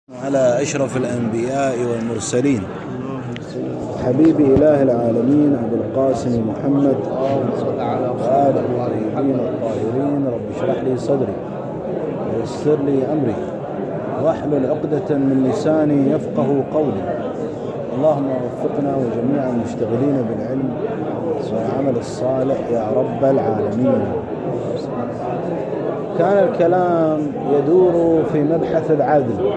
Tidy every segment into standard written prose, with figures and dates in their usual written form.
على أشرف الأنبياء والمرسلين حبيبي إله العالمين أبو القاسم محمد وآله الطيبين الطاهرين. رب اشرح لي صدري ويسر لي أمري واحلل عقدة من لساني يفقه قولي. اللهم وفقنا وجميع المشتغلين بالعلم والعمل الصالح يا رب العالمين. كان الكلام يدور في مبحث العدل،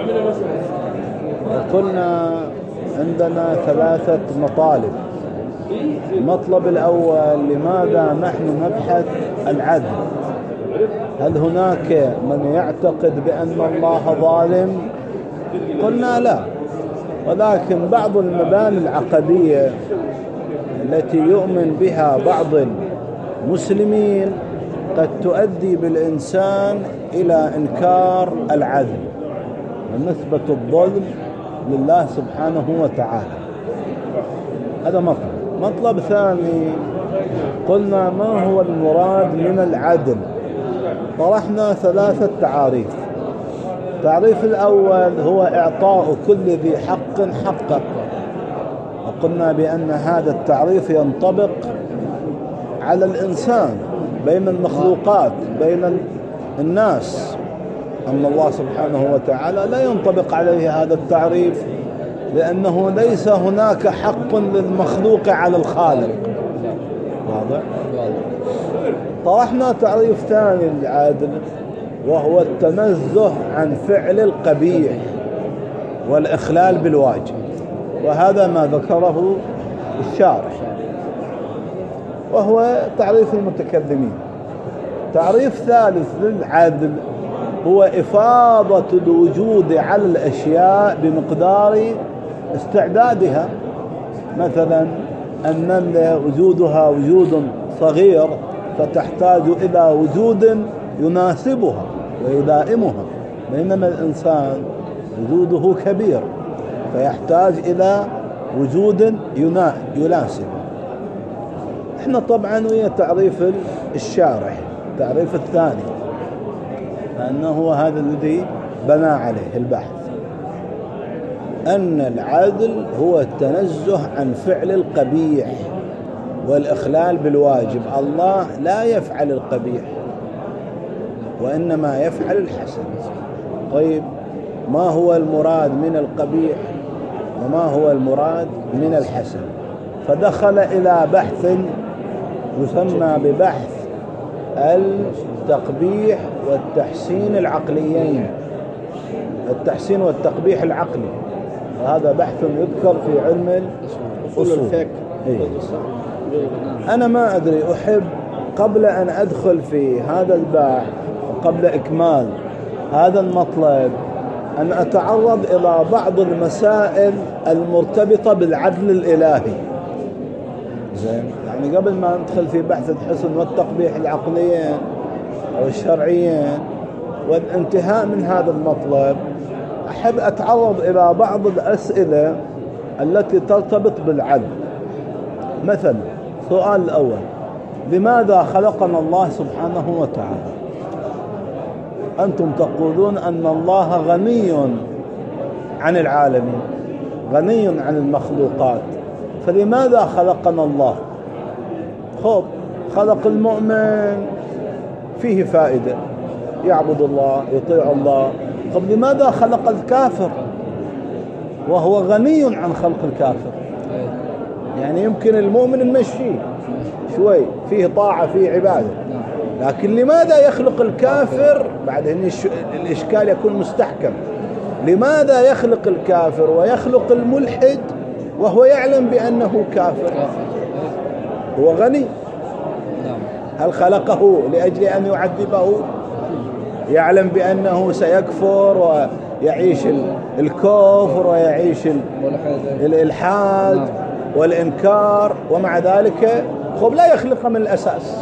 وقلنا عندنا ثلاثة مطالب. المطلب الأول: لماذا نحن نبحث العدل؟ هل هناك من يعتقد بأن الله ظالم؟ قلنا لا، ولكن بعض المباني العقدية التي يؤمن بها بعض المسلمين قد تؤدي بالإنسان إلى إنكار العدل ونسبة الظلم لله سبحانه وتعالى. هذا مطلب ثاني، قلنا ما هو المراد من العدل؟ طرحنا ثلاثة تعاريف. التعريف الأول هو إعطاء كل ذي حق حقه، وقلنا بأن هذا التعريف ينطبق على الإنسان بين المخلوقات بين الناس. أما الله سبحانه وتعالى لا ينطبق عليه هذا التعريف، لأنه ليس هناك حق للمخلوق على الخالق. واضح؟ طرحنا تعريف ثاني للعدل، وهو التنزه عن فعل القبيح والإخلال بالواجب، وهذا ما ذكره الشارح وهو تعريف المتكلمين. تعريف ثالث للعدل هو إفاضة الوجود على الأشياء بمقدار استعدادها. مثلا النملة وجودها وجود صغير فتحتاج إلى وجود يناسبها ويلائمها، بينما الإنسان وجوده كبير فيحتاج إلى وجود يناسبه. احنا طبعا ويا تعريف الشارح التعريف الثاني، لأنه هو هذا الذي بنى عليه البحث، أن العدل هو التنزه عن فعل القبيح والإخلال بالواجب. الله لا يفعل القبيح وإنما يفعل الحسن. طيب، ما هو المراد من القبيح وما هو المراد من الحسن؟ فدخل إلى بحث يسمى ببحث التقبيح والتحسين العقليين، التحسين والتقبيح العقلي، وهذا بحث يذكر في علم الأصول. أنا ما أدري، أحب قبل أن أدخل في هذا البحث وقبل إكمال هذا المطلب أن أتعرض إلى بعض المسائل المرتبطة بالعدل الإلهي. زين، يعني قبل ما ندخل في بحث الحسن والتقبيح العقليين أو الشرعيين والانتهاء من هذا المطلب، أحب أتعرض إلى بعض الأسئلة التي ترتبط بالعدل. مثلا السؤال الأول: لماذا خلقنا الله سبحانه وتعالى؟ أنتم تقولون أن الله غني عن العالمين، غني عن المخلوقات، فلماذا خلقنا الله؟ خلق المؤمن فيه فائدة، يعبد الله يطيع الله. لماذا خلق الكافر وهو غني عن خلق الكافر؟ يعني يمكن المؤمن نمشيه شوي، فيه طاعة فيه عبادة، لكن لماذا يخلق الكافر؟ بعدين الإشكال يكون مستحكم. لماذا يخلق الكافر ويخلق الملحد وهو يعلم بأنه كافر؟ هو غني. هل خلقه لأجل أن يعذبه؟ يعلم بأنه سيكفر ويعيش الكفر ويعيش الإلحاد والإنكار، ومع ذلك لا يخلق من الأساس.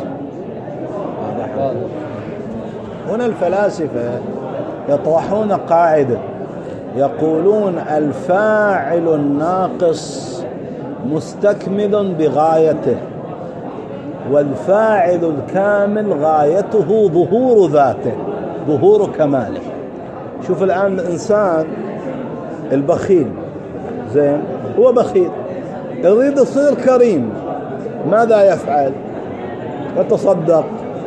هنا الفلاسفة يطرحون قاعدة، يقولون: الفاعل الناقص مستكمل بغايته، والفاعل الكامل غايته ظهور ذاته، ظهور كماله. شوف الآن الإنسان البخيل زين هو بخيل يريد يصير كريم، ماذا يفعل؟ يتصدق،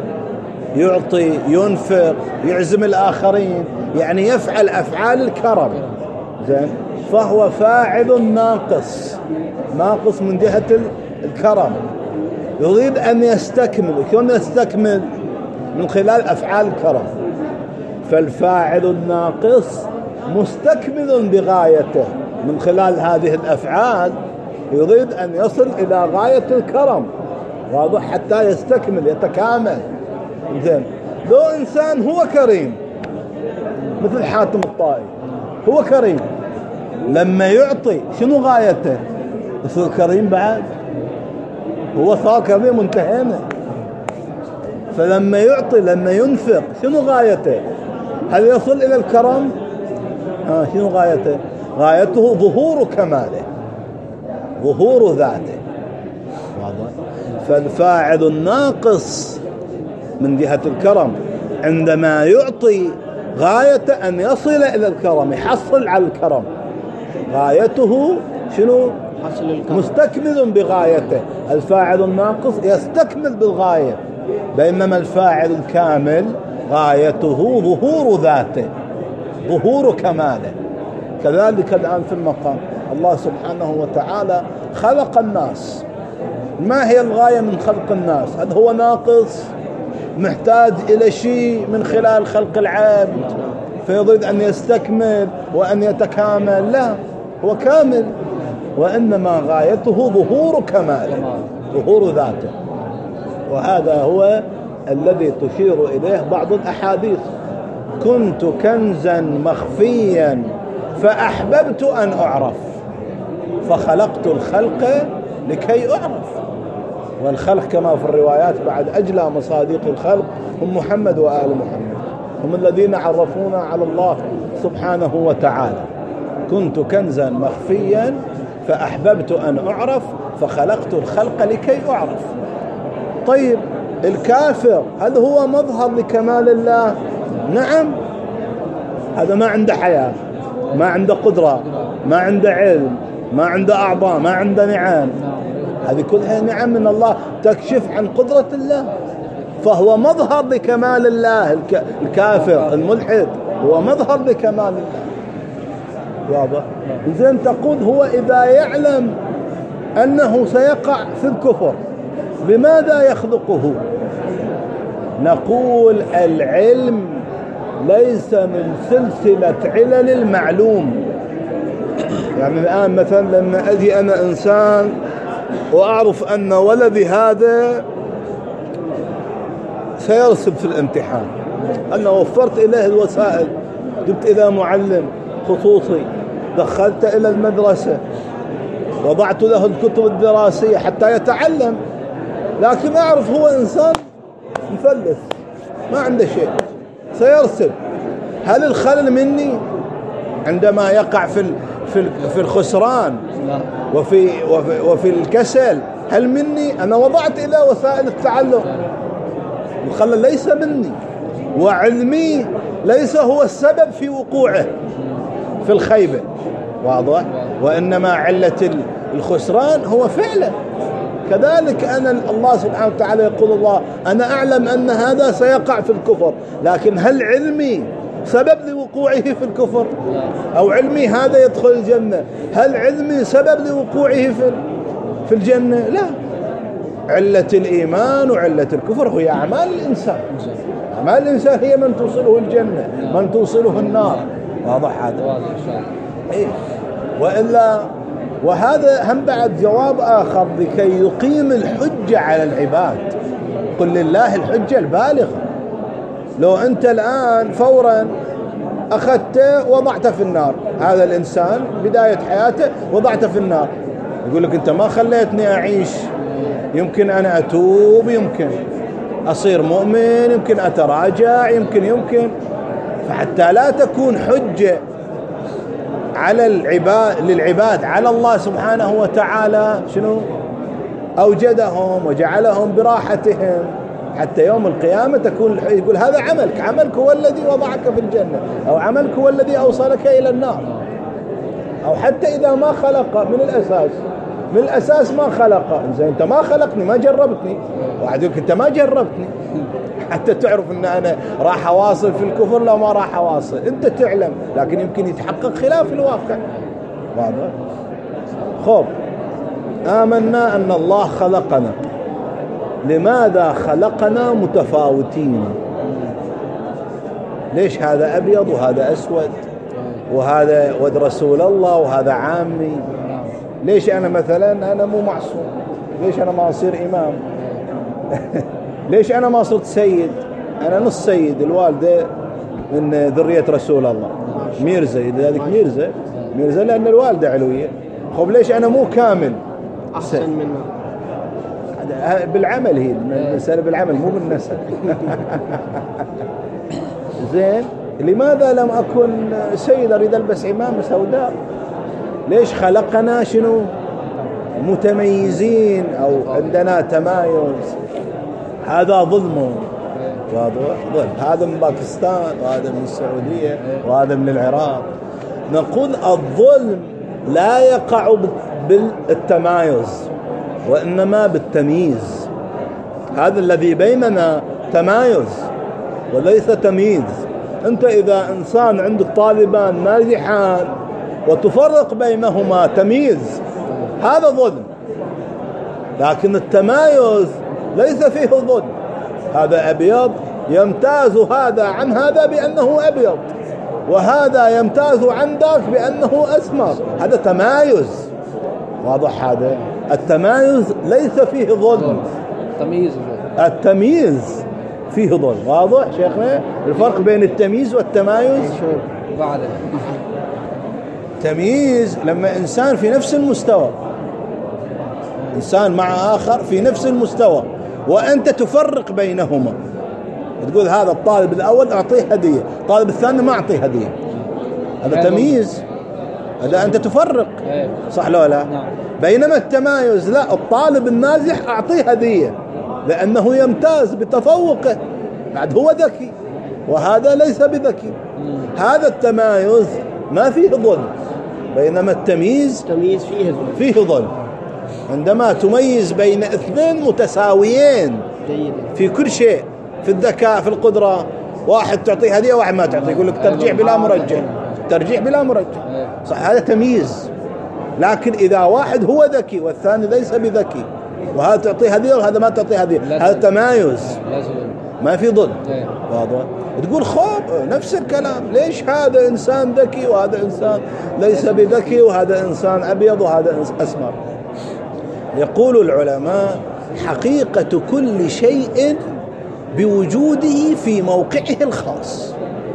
يعطي، ينفق، يعزم الآخرين، يعني يفعل أفعال الكرم زين. فهو فاعل ناقص من جهة الكرم، يريد أن يستكمل. شلون يستكمل؟ من خلال أفعال الكرم. فالفاعل الناقص مستكمل بغايته من خلال هذه الأفعال، يريد أن يصل إلى غاية الكرم، واضح؟ حتى يستكمل يتكامل زين. لو إنسان هو كريم مثل حاتم الطائي، هو كريم، لما يعطي شنو غايته؟ يصير كريم بعد، هو صار كريم وانتهينا. فلما يعطي لما ينفق شنو غايته؟ هل يصل إلى الكرم؟ شنو غايته؟ غايته ظهور كماله، ظهور ذاته، واضح؟ فالفاعل الناقص من جهة الكرم عندما يعطي غايته أن يصل إلى الكرم، يحصل على الكرم، غايته شنو؟ مستكمل بغايته. الفاعل الناقص يستكمل بالغاية، بينما الفاعل الكامل غايته ظهور ذاته، ظهور كماله. كذلك الآن في المقام الله سبحانه وتعالى خلق الناس، ما هي الغاية من خلق الناس؟ هل هو ناقص محتاج إلى شيء من خلال خلق العبد فيريد أن يستكمل وأن يتكامل؟ لا، هو كامل، وإنما غايته ظهور كماله، ظهور ذاته. وهذا هو الذي تشير إليه بعض الأحاديث: كنت كنزا مخفيا فأحببت أن أعرف فخلقت الخلق لكي أعرف. والخلق كما في الروايات بعد أجلى مصادق الخلق هم محمد وآل محمد، هم الذين عرفونا على الله سبحانه وتعالى. كنت كنزا مخفيا فأحببت أن أعرف فخلقت الخلق لكي أعرف. طيب الكافر هل هو مظهر لكمال الله؟ نعم، هذا ما عنده حياة، ما عنده قدرة، ما عنده علم، ما عنده أعضاء، ما عنده نعم، هذه كلها نعم من الله تكشف عن قدرة الله، فهو مظهر لكمال الله. الكافر الملحد هو مظهر لكمال الله، واضح؟ زين، تقول هو إذا يعلم أنه سيقع في الكفر لماذا يخلقه؟ نقول العلم ليس من سلسلة علل المعلوم. يعني الآن مثلا لما أجي أنا إنسان وأعرف أن ولدي هذا سيرسب في الامتحان، أنا وفرت إليه الوسائل، جبت إلى معلم خصوصي، دخلت إلى المدرسة، وضعت له الكتب الدراسية حتى يتعلم، لكن أعرف هو إنسان مفلس ما عنده شيء سيرسب. هل الخلل مني عندما يقع في الخسران وفي الكسل؟ هل مني؟ أنا وضعت إلى وسائل التعلم، الخلل ليس مني، وعلمي ليس هو السبب في وقوعه في الخيبة، واضح؟ وإنما علة الخسران هو فعله. كذلك الله سبحانه وتعالى يقول الله: أنا أعلم أن هذا سيقع في الكفر، لكن هل علمي سبب لوقوعه في الكفر؟ أو علمي هذا يدخل الجنة، هل علمي سبب لوقوعه في الجنة؟ لا، علة الإيمان وعلة الكفر هي أعمال الإنسان. أعمال الإنسان هي من توصله الجنة، من توصله النار، واضح هذا؟ إيه؟ وإلا وهذا هم بعد جواب آخر لكي يقيم الحجة على العباد. قل لله الحجة البالغة. لو أنت الآن فورا أخذت وضعته في النار، هذا الإنسان بداية حياته وضعته في النار، يقول لك أنت ما خليتني أعيش، يمكن أنا أتوب، يمكن أصير مؤمن، يمكن أتراجع، يمكن. فحتى لا تكون حجة على للعباد على الله سبحانه وتعالى، شنو أوجدهم وجعلهم براحتهم حتى يوم القيامة تكون يقول هذا عملك هو الذي وضعك في الجنة، أو عملك هو الذي أوصلك إلى النار. أو حتى إذا ما خلق من الأساس ما خلق. إذا أنت ما خلقني ما جربتني، واحد يقول أنت ما جربتني حتى تعرف أن أنا راح أواصل في الكفر لو ما راح أواصل. أنت تعلم، لكن يمكن يتحقق خلاف الواقع. واضح؟ خب، آمنا أن الله خلقنا. لماذا خلقنا متفاوتين؟ ليش هذا أبيض وهذا أسود، وهذا ود رسول الله وهذا عامي؟ ليش أنا مثلا أنا مو معصوم؟ ليش أنا ما أصير إمام؟ ليش أنا ما صرت سيد؟ أنا نص سيد، الوالدة من ذرية رسول الله ميرزا، لذلك ميرزا لأن الوالدة علوية. خب ليش أنا مو كامل؟ أحسن منه بالعمل، هي المسألة بالعمل مو بالنسب. زين، لماذا لم أكن سيد أريد ألبس عمامة سوداء؟ ليش خلقنا شنو متميزين أو عندنا تمايز؟ هذا ظلم، واضح؟ ظلم. هذا من باكستان وهذا من السعودية وهذا من العراق. نقول الظلم لا يقع بالتمايز وإنما بالتمييز. هذا الذي بيننا تمايز وليس تمييز. أنت إذا إنسان عندك طالبان ناجحان وتفرق بينهما تمييز، هذا ظلم. لكن التمايز ليس فيه ظلم. هذا أبيض يمتاز هذا عن هذا بأنه أبيض، وهذا يمتاز عن ذاك بأنه أسمر. هذا تمايز، واضح؟ هذا التمايز ليس فيه ظلم. التمييز فيه ظلم. واضح شيخنا الفرق بين التمييز والتمايز؟ تمييز لما إنسان في نفس المستوى، إنسان مع آخر في نفس المستوى، وأنت تفرق بينهما، تقول هذا الطالب الأول أعطيه هدية، الطالب الثاني ما أعطيه هدية. هذا تمييز، هذا أنت تفرق، صح لو لا؟ بينما التمايز لا، الطالب الناجح أعطيه هدية لأنه يمتاز بتفوقه، بعد هو ذكي وهذا ليس بذكي. هذا التمايز ما فيه ظلم، بينما التمييز فيه ظلم. عندما تميز بين اثنين متساويين في كل شيء، في الذكاء، في القدرة، واحد تعطيه هدية واحد ما تعطيه، يقول لك ترجيح بلا مرجح، ترجيح بلا مرجح، صح؟ هذا تمييز. لكن إذا واحد هو ذكي والثاني ليس بذكي، وهذا تعطيه هدية وهذا ما تعطيه هدية، هذا تمايز ما في ضد. واضح؟ تقول خوب نفس الكلام، ليش هذا إنسان ذكي وهذا إنسان ليس بذكي، وهذا إنسان أبيض وهذا أسمر؟ يقول العلماء حقيقة كل شيء بوجوده في موقعه الخاص.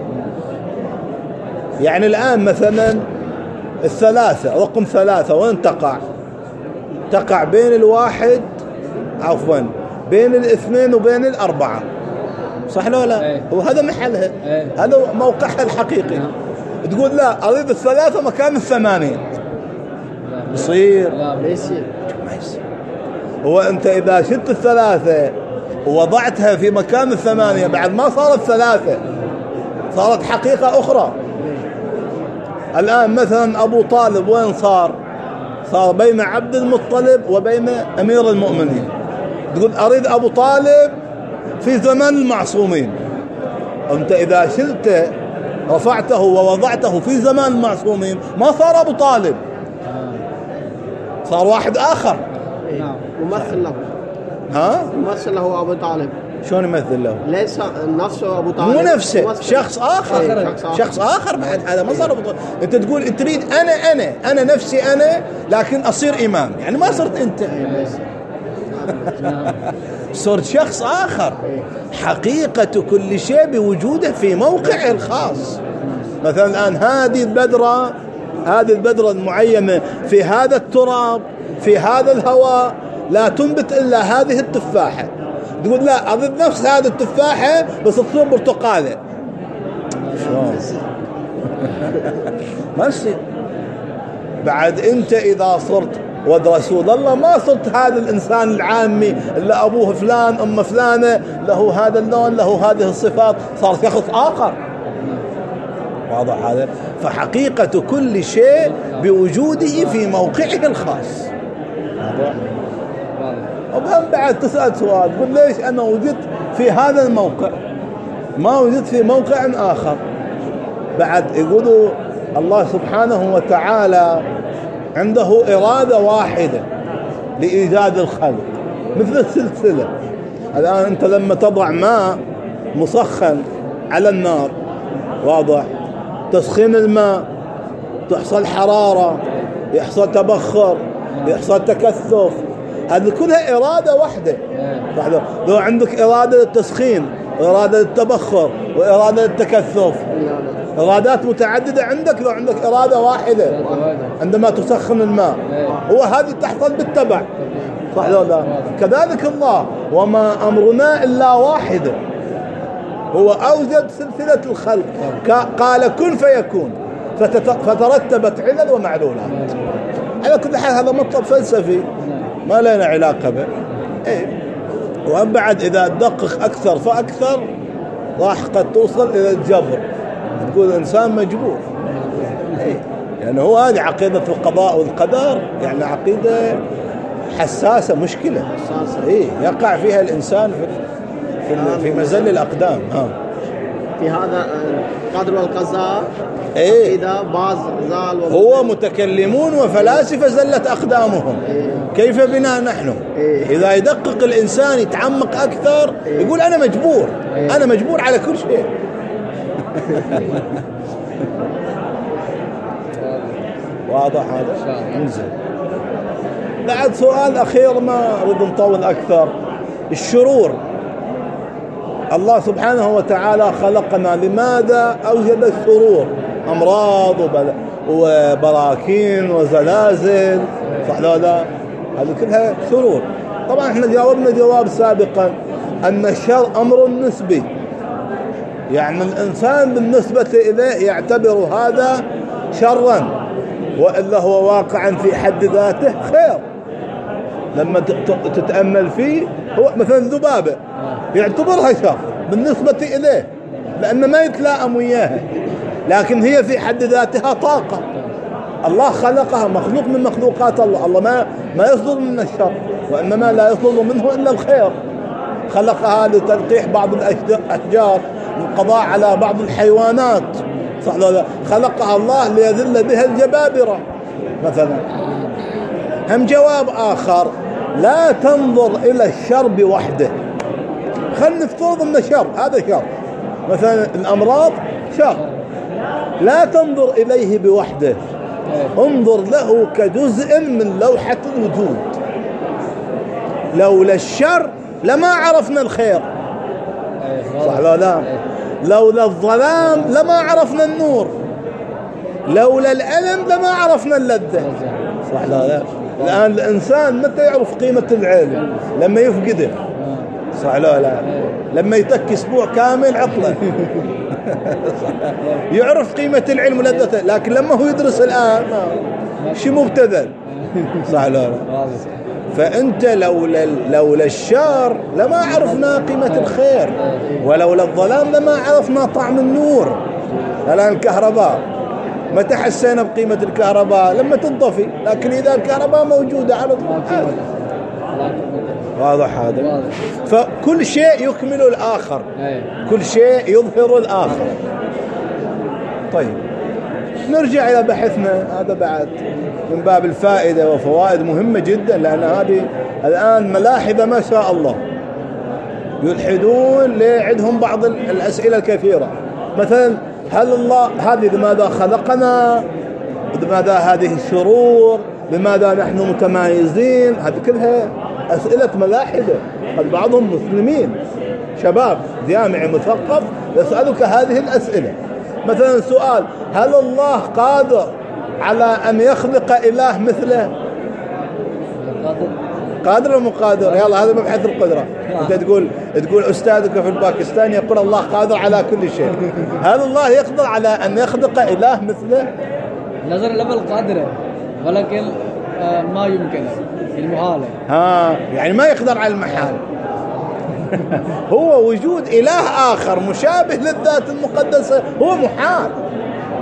يعني الآن مثلا الثلاثة، رقم 3 وين تقع؟ تقع بين الواحد، عفوا بين الاثنين وبين الأربعة، صح لو لا؟ وهذا محلها، هذا موقعها الحقيقي. تقول لا أريد الثلاثة مكان 8، يصير؟ لا ما يصير. هو أنت إذا شلت 3 ووضعتها في مكان 8 بعد ما صارت 3، صارت حقيقة أخرى. الآن مثلا أبو طالب وين صار بين عبد المطلب وبين أمير المؤمنين. تقول أريد أبو طالب في زمن المعصومين. أنت إذا شلته رفعته ووضعته في زمان المعصومين ما صار أبو طالب، صار واحد آخر. ممثل له. ممثل له أبو طالب. شلون يمثل له؟ ليس نفسه أبو طالب، مو نفسه، شخص آخر. شخص آخر بعد، هذا ما صار أبو طالب. أنت تقول تريد أنا نفسي أنا، لكن أصير إمام، يعني ما صرت أنت، صرت شخص آخر. حقيقة كل شيء بوجوده في موقعه الخاص. مثلا الآن هذه البذرة المعينة في هذا التراب في هذا الهواء لا تنبت إلا هذه التفاحة. تقول لا أريد نفس هذه التفاحة بس تصير برتقالة، شلون؟ ما يصير. بعد أنت إذا صرت ود رسول الله ما صرت هذا الإنسان العامي اللي أبوه فلان أم فلانة له هذا اللون له هذه الصفات، صار شخص آخر. واضح هذا؟ فحقيقة كل شيء بوجوده في موقعه الخاص. واضح؟ وهم بعد تسأل سؤال، تقول ليش أنا وجدت في هذا الموقع ما وجدت في موقع آخر؟ بعد يقولوا الله سبحانه وتعالى عنده إرادة واحدة لإيجاد الخلق، مثل السلسلة. الآن أنت لما تضع ماء مسخن على النار، واضح، تسخين الماء تحصل حرارة، يحصل تبخر، يحصل تكثف، هذه كلها إرادة واحدة. لو عندك إرادة للتسخين وإرادة للتبخر وإرادة للتكثف، إرادات متعددة عندك، لو عندك إرادة واحدة عندما تسخن الماء، هو هذه تحصل بالتبع، صح لو لا؟ كذلك الله، وما أمرنا إلا واحدة، هو أوجد سلسلة الخلق، قال كن فيكون، فترتبت علل ومعلولات. على كل حال هذا مطلب فلسفي ما لنا علاقة به. وأن بعد إذا تدقق أكثر فأكثر راح قد توصل إلى الجبر، تقول الإنسان مجبور. يعني هو هذه عقيدة القضاء والقدر، يعني عقيدة حساسة، مشكلة يقع فيها الإنسان في مزل الأقدام. في هذا القدر والقضاء عقيدة باز زال هو متكلمون وفلاسفة زلت أقدامهم. كيف بنا نحن؟ إذا يدقق الإنسان يتعمق أكثر يقول أنا مجبور، أنا مجبور على كل شيء. واضح هذا؟ انزل. بعد سؤال أخير ما أريد نطول أكثر. الشرور، الله سبحانه وتعالى خلقنا، لماذا أوجد الشرور؟ أمراض وبراكين وزلازل، صح لا لا؟ هذه كلها شرور. طبعا احنا جاوبنا جواب سابقا أن الشر أمر نسبي، يعني الإنسان بالنسبة إليه يعتبر هذا شرا، وإلا هو واقعا في حد ذاته خير. لما تتأمل فيه، هو مثلا ذبابة يعتبرها شر بالنسبة إليه لأنه ما يتلائم وياها، لكن هي في حد ذاتها طاقة، الله خلقها، مخلوق من مخلوقات الله. الله ما يصدر من الشر، وإنما لا يصدر منه إلا الخير. خلقها لتلقيح بعض الأشجار، للقضاء على بعض الحيوانات، صح ولا لا؟ خلقها الله ليذل بها الجبابرة مثلا. هم جواب آخر، لا تنظر إلى الشر بوحده. خلنا نفترض أنه شر، هذا شر، مثلا الأمراض شر، لا تنظر إليه بوحده، انظر له كجزء من لوحة الوجود. لولا الشر لما عرفنا الخير، صح ولا لا؟ لولا الظلام لما عرفنا النور، لولا الألم لما عرفنا اللذة، صح ولا لا؟ الآن الإنسان متى يعرف قيمة العلم؟ لما يفقده، صح ولا لا؟ لما يتك أسبوع كامل عطلة يعرف قيمة العلم ولذته. لكن لما هو يدرس الآن شي مبتذل، صح ولا لا؟ فأنت لولا الشر لما عرفنا قيمة الخير، ولولا الظلام لما عرفنا طعم النور. الآن الكهرباء متى حسينا بقيمة الكهرباء؟ لما تنطفي، لكن إذا الكهرباء موجودة على طول. واضح هذا؟ فكل شيء يكمل الآخر، كل شيء يظهر الآخر. طيب نرجع إلى بحثنا هذا بعد من باب الفائدة وفوائد مهمة جدا، لأن هذه الآن ملاحظة ما شاء الله يلحدون لعندهم بعض الأسئلة الكثيرة. مثلا هل الله هذه لماذا خلقنا؟ لماذا هذه الشرور؟ لماذا نحن متمايزين؟ هذه كلها أسئلة ملاحدة. قد بعضهم مسلمين شباب جامعي مثقف يسألك هذه الأسئلة. مثلا سؤال، هل الله قادر على أن يخلق إله مثله؟ قادر ولا قادر؟ يلا هذا مبحث القدرة. أنت تقول أستاذك في الباكستان يقول الله قادر على كل شيء. هل الله يقدر على أن يخلق إله مثله؟ نظر لبل قادرة، ولكن ما يمكن المحالة. يعني ما يقدر على المحال. هو وجود إله آخر مشابه للذات المقدسة هو محال.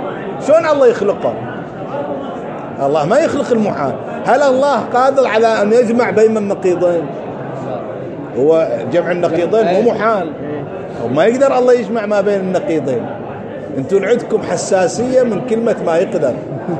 شلون الله يخلقه؟ الله ما يخلق المحال. هل الله قادر على أن يجمع بين النقيضين؟ هو جمع النقيضين مو محال، وما يقدر الله يجمع ما بين النقيضين. انتم عندكم حساسية من كلمة ما يقدر.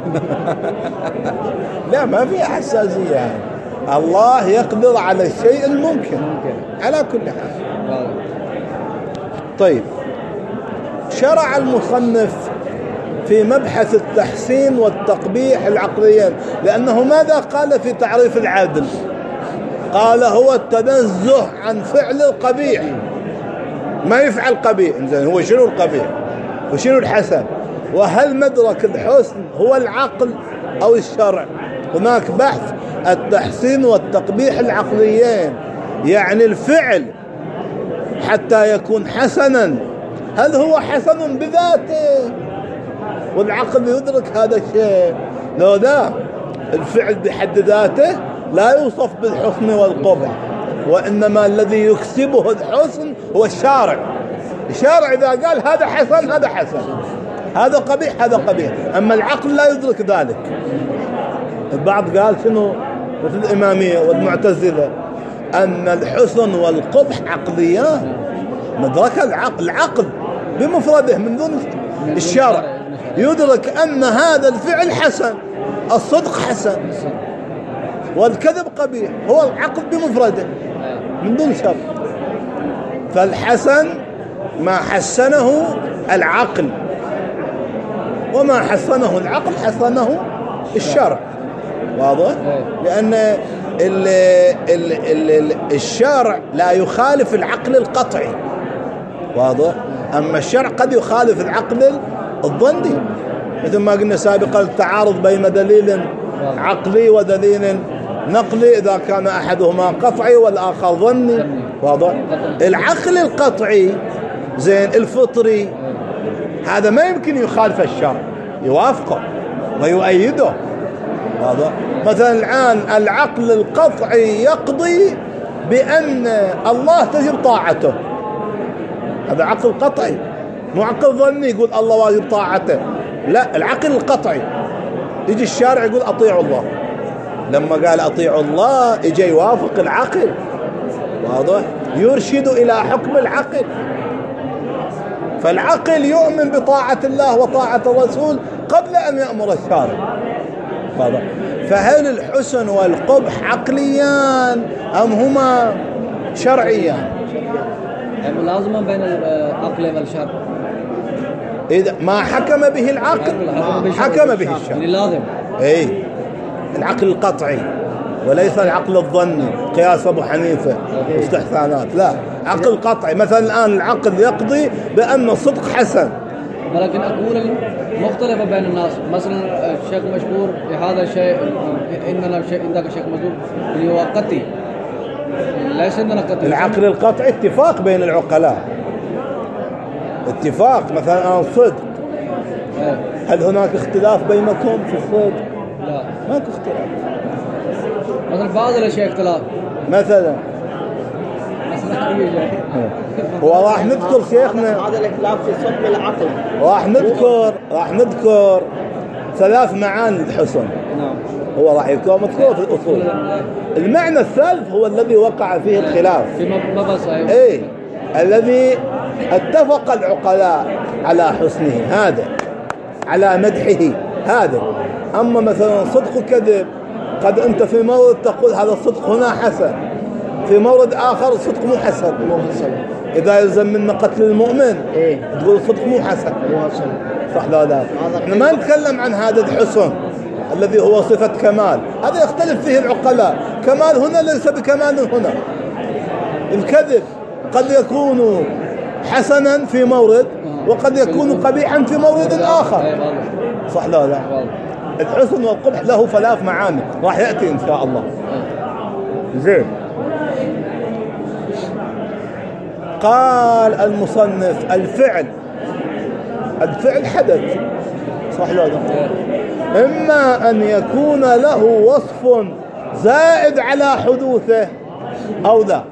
لا، ما فيها حساسية يعني. الله يقدر على الشيء الممكن على كل حال. طيب، شرع المصنف في مبحث التحسين والتقبيح العقليين، لأنه ماذا قال في تعريف العدل؟ قال هو التنزه عن فعل القبيح، ما يفعل قبيح. إنزين، هو شنو القبيح وشنو الحسن؟ وهل مدرك الحسن هو العقل أو الشرع؟ هناك بحث التحسين والتقبيح العقليين، يعني الفعل حتى يكون حسنا هل هو حسن بذاته؟ والعقل يدرك هذا الشيء. لو لا، الفعل بحد ذاته لا يوصف بالحسن والقبح، وإنما الذي يكسبه الحسن هو الشارع. الشارع إذا قال هذا حسن هذا حسن، هذا قبيح هذا قبيح، أما العقل لا يدرك ذلك. البعض قال شنو مثل الإمامية والمعتزلة أن الحسن والقبح عقليان، مدرك العقل بمفرده من دون الشرع يدرك أن هذا الفعل حسن، الصدق حسن والكذب قبيح، هو العقل بمفرده من دون شرع. فالحسن ما حسنه العقل، وما حسنه العقل حسنه الشرع. واضح؟ لأن الشرع لا يخالف العقل القطعي، واضح؟ أما الشرع قد يخالف العقل الظني، مثل ما قلنا سابقا التعارض بين دليل عقلي ودليل نقلي إذا كان أحدهما قطعي والآخر ظني. واضح؟ العقل القطعي زين الفطري هذا ما يمكن يخالف الشرع، يوافقه ويؤيده. واضح؟ مثلا الآن العقل القطعي يقضي بأن الله تجب طاعته، هذا عقل قطعي، مو عقل ظني يقول الله واجب طاعته. لا، العقل القطعي يجي الشارع يقول أطيعوا الله، لما قال أطيعوا الله يجي يوافق العقل. واضح؟ يرشد إلى حكم العقل. فالعقل يؤمن بطاعة الله وطاعة الرسول قبل أن يأمر الشارع. واضح؟ فهل الحسن والقبح عقليان أم هما شرعيان؟ ملازمة بين العقل والشرع. إذا ما حكم به العقل حكم به الشرع. لازم. إيه، العقل القطعي وليس العقل الظني قياس أبو حنيفة واستحسانات. لا، عقل قطعي. مثلا الآن العقل يقضي بأن الصدق حسن، ولكن أقول مختلفة بين الناس. مثلا الشيخ مشهور هذا الشيء، إننا شيء عندك شيخ مشهور اللي هو قطعي، ليس عندنا قطعي. العقل القطعي اتفاق بين العقلاء، اتفاق. مثلا الآن صدق، هل هناك اختلاف بينكم في الصدق؟ لا، ماكو اختلاف. مثلا بعض الأشياء اختلاف، مثلا هو راح نذكر شيخنا هذا الاختلاف في صدق العقل. راح نذكر 3 معاني الحسن. نعم. هو راح يكون مذكور في الأصول. المعنى الثالث هو الذي وقع فيه الخلاف، في مبحث. ايه، الذي اتفق العقلاء على حسنه، هذا على مدحه هذا. أما مثلا صدق وكذب، قد أنت في مورد تقول هذا الصدق هنا حسن، في مورد آخر الصدق مو حسن. إذا يلزم منا قتل المؤمن تقول الصدق مو حسن، صح لا لا؟ احنا ما نتكلم عن هذا الحسن الذي هو صفة كمال، هذا يختلف فيه العقلاء. كمال هنا ليس بكمال هنا. الكذب قد يكون حسنا في مورد وقد يكون قبيحا في مورد آخر، صح لا لا؟ الحسن والقبح له 3 معاني راح يأتي إن شاء الله. زين، قال المصنف الفعل حدث، صح لا لا؟ إما أن يكون له وصف زائد على حدوثه أو لا.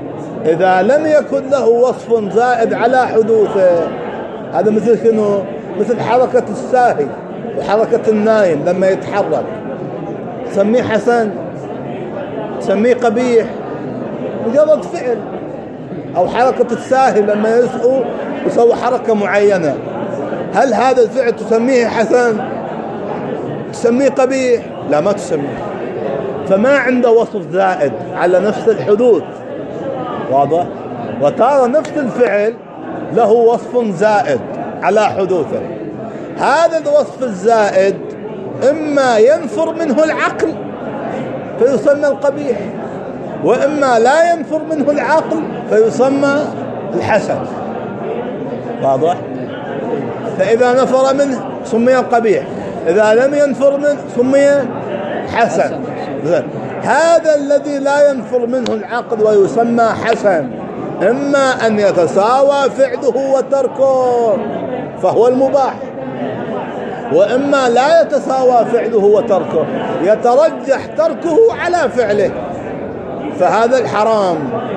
إذا لم يكن له وصف زائد على حدوثه، هذا مثل شنو؟ مثل حركة الساهي وحركة النايم لما يتحرك، تسميه حسن؟ تسميه قبيح؟ مجرد فعل. أو حركة الساهي لما يسوي حركة معينة، هل هذا الفعل تسميه حسن؟ تسميه قبيح؟ لا، ما تسميه. فما عنده وصف زائد على نفس الحدوث، واضح؟ وترى نفس الفعل له وصف زائد على حدوثه. هذا الوصف الزائد إما ينفر منه العقل فيسمى القبيح، وإما لا ينفر منه العقل فيسمى الحسن، واضح؟ فإذا نفر منه سمي القبيح، إذا لم ينفر منه سمي حسن. هذا الذي لا ينفر منه العقل ويسمى حسن، إما أن يتساوى فعله وتركه فهو المباح، وإما لا يتساوى فعله وتركه، يترجح تركه على فعله فهذا الحرام،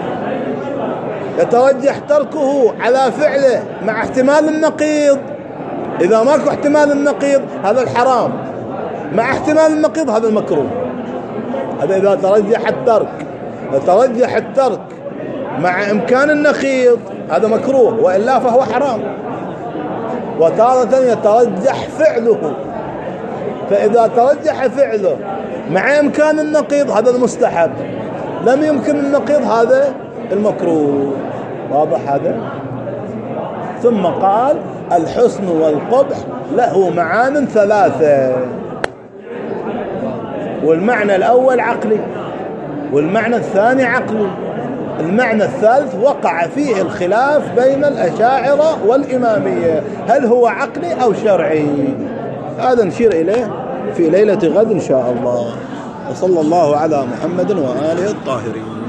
يترجح تركه على فعله مع احتمال النقيض. إذا ماكو احتمال النقيض هذا الحرام، مع احتمال النقيض هذا المكروه. هذا إذا ترجح الترك. يترجح الترك مع إمكان النقيض هذا مكروه، وإلا فهو حرام. وتارة يترجح فعله، فإذا ترجح فعله مع إمكان النقيض هذا المستحب، لم يمكن النقيض هذا المكروه، واضح هذا؟ ثم قال الحسن والقبح له معان ثلاثة، والمعنى الأول عقلي، والمعنى الثاني عقلي، المعنى الثالث وقع فيه الخلاف بين الأشاعرة والإمامية، هل هو عقلي أو شرعي؟ هذا نشير إليه في ليلة غد إن شاء الله. وصلى الله على محمد وآله الطاهرين.